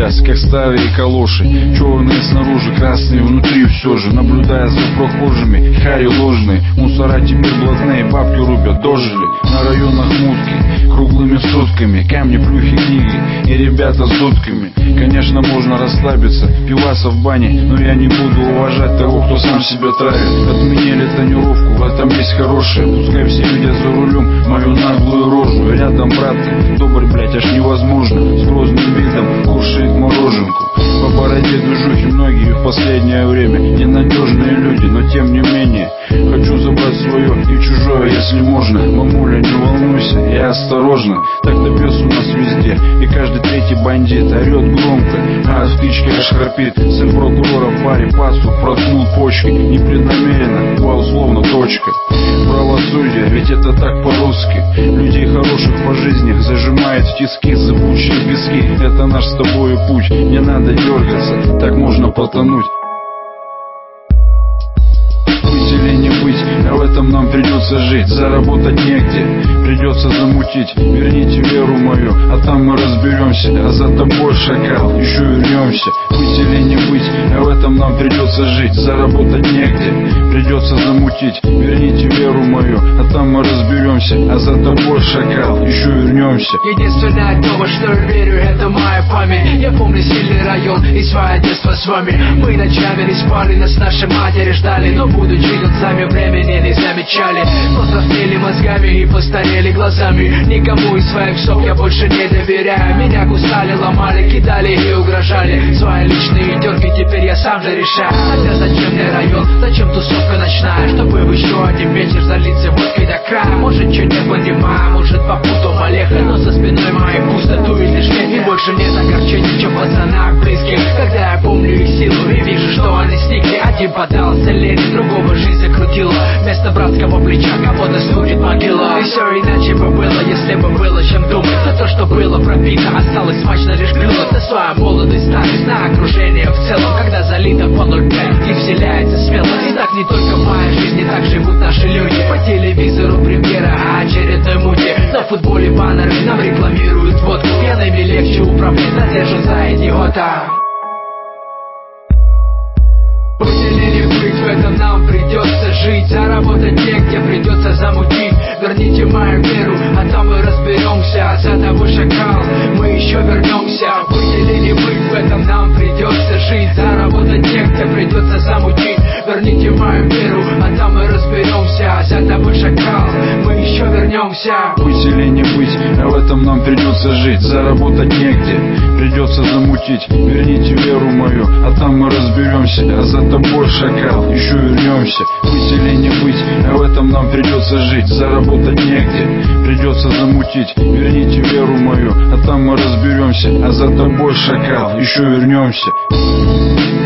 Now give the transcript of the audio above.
сейчас, как старые калоши. Черные снаружи, красные внутри все же. Наблюдая за прохожими, хари ложные. Мусора теперь блатные, бабки рубят, дожили. На районах мутки, круглыми сутками. Камни, плюхи, книги и ребята с дудками. Конечно, можно расслабиться, пиваса в бане, но я не буду уважать того, кто сам себя травит. Отменили тонировку, в этом есть хорошее. Пускай все видят за рулем мою наглую рожу. Рядом братка, добрый, блять, аж невозможно. С грозным видом кушает мороженку. По бороде движухи многие в последнее время. Ненадежные люди, но тем не менее хочу забрать свое и чужое, если можно. Мамуля, не волнуйся, я осторожно. Так-то бес у нас везде, и каждый третий бандит орет громко, а в птичке аж храпит. Сын прокурора в баре пасу проткнул почки. Непреднамеренно, два условно, точка. Правосудие, ведь это так по-русски. Людей хороших по жизни зажимает в тиски зыбучие пески. Это наш с тобой путь, не надо дергаться, так можно потонуть. Быть или не быть, а в этом нам придется жить. Заработать негде, придется замутить. Верните веру мою, а там мы разберемся. А за тобой, шакал, еще вернемся. Быть или не быть, а в этом нам придется жить. Заработать негде, придется замутить. Верните веру мою, а там мы разберемся. А за тобой, шакал, еще вернемся. Единственное то, во что я верю, это моя память. Я помню сильный район и свое детство с вами. Мы ночами не спали, нас наши матери ждали. Но будучи отцами, времени не замечали. Посмотрели мозгами и постарели глазами. Никому из своих соп я больше не доверяю. Меня кусали, ломали, кидали и угрожали. Свои личные терки теперь я сам же решаю. Хотя зачем мне район, зачем тусовка ночная? Чтобы в еще один вечер залиться водкой до края. Может, чуть не понимаю, может, попутал Олега. Но за спиной моей пустоту и лишь и больше нет огорчений, чем пацанах близких. Когда я помню их силу и вижу, что они сникли. Один подался лени, другого жизнь закрутила. Вместо братского плеча кого-то студит могила. И все иначе бы было, если бы было чем думать. Но то, что было пропито, осталось смачно лишь плюнуть на свою молодость, старость, на окружение в целом. Когда залито по 0,5 и вселяется смелость. И так не только в моей жизни, так живут наши люди. По телевизору премьера, а очередной муте. На футболе баннеры нам рекламируют водку. Пьяными легче управлять, задержат за идиота. Быть или не быть, в этом нам придется жить. Заработать негде, придется замутить. Верните мою веру, а там мы разберемся. За тобой, шакал, мы еще вернемся. Быть или не быть, в этом нам придется жить. Заработать негде, придется замутить. Верните мою веру, а там мы разберемся. За тобой, шакал, мы еще вернемся. Быть или не быть, а в этом нам придется жить. Заработать негде, придется замутить. Верните веру мою, а там мы разберемся. А за тобой, шакал, еще вернемся. Быть или не быть, а в этом нам придется жить. Заработать негде, придется замутить. Верните веру мою, а там мы разберемся. А за тобой, шакал, еще вернемся.